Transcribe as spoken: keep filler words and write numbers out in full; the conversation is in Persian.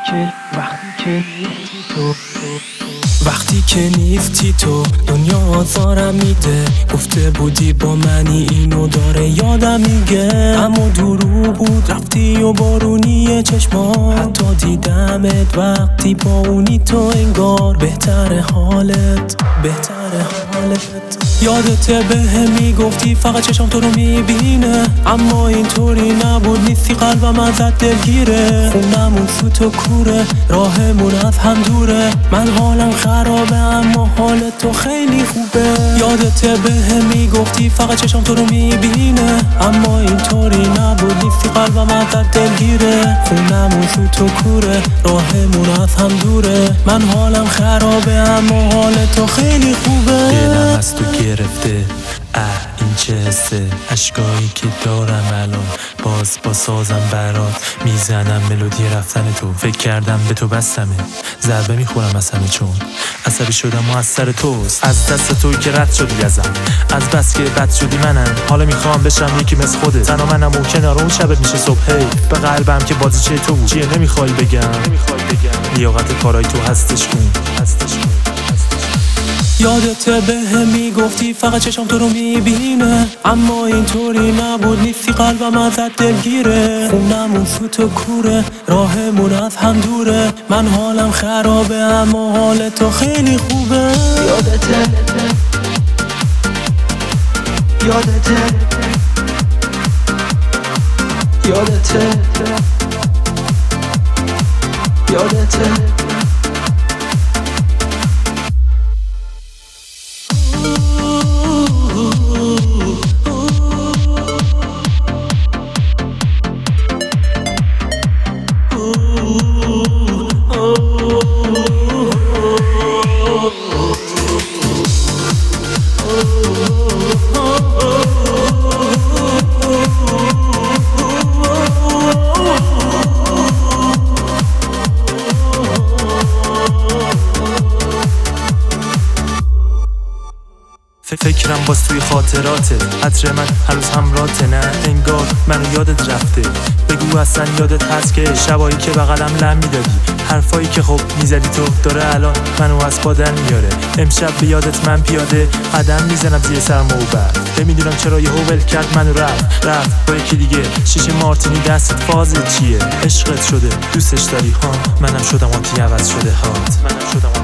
که وقتی که نیستی تو وقتی که نیستی تو دنیا آزارم میده. گفته بودی با منی اینو داره یادم میگه، اما دروغ بود رفتی و بارونی چشما. حتی دیدمت وقتی با اونی تو انگار بهتره حالت بهتره حالت. یادته به هم میگفتی فقط چشم تو رو میبینه، اما اینطوری نبود. نیستی قلبم ازت دلگیره، خونمون سوت و کوره، راهمون از هم دوره. من حالم خرابه اما حال تو خیلی خوبه. یادته به هم میگفتی فقط چشم تو رو میبینه، اما اینطوری نبود. نیستی قلبم ازت دلگیره، خونمون سوت و کوره، راهمون از هم دوره. من حالم خرابه اما حال تو خیلی خوبه. دلم از تو گرفته، اه این چه حسه. اشکایی که دارم الان باز با سازم برات میزنم ملودی رفتن تو. فکر کردم به تو بستمه، ضربه میخورم از همه چون عصبی شدم و از سر توست. از دست توی که رد شدی ازم، از بس که بد شدی منم. حالا میخوام بشم یکی مثل خودت، تنها منم و کنار اون شبت میشه صبح. هی به قلبم که بازیچه تو بود، چیه نمیخوای بگم لیاقت کارای تو هستش کن هستش کن. یادته به هم میگفتی فقط چشم تو رو میبینه، اما اینطوری نبود. نیستی قلبم ازت دلگیره، خونمون سوت و کوره، راهمون از هم دوره. من حالم خرابه اما حال تو خیلی خوبه. یادته یادته یادته یادته فکرم باز توی خاطراته، عطر من هنوز همراته. نه انگار منو یادت رفته، بگو اصلا یادت هست که شبایی که بغلم لم میدادی، حرفایی که خب میزدی تو داره الان منو از پادر میاره. امشب به یادت من پیاده قدم میزنم زیر سرما و برف. نمیدونم چرا یهو ول کرد منو رفت رفت با یکی دیگه. شیشه مارتینی دستت فازت چیه؟ عشقت شده دوستش داری ها، منم شدم آنتی عوض شده هات منم شدم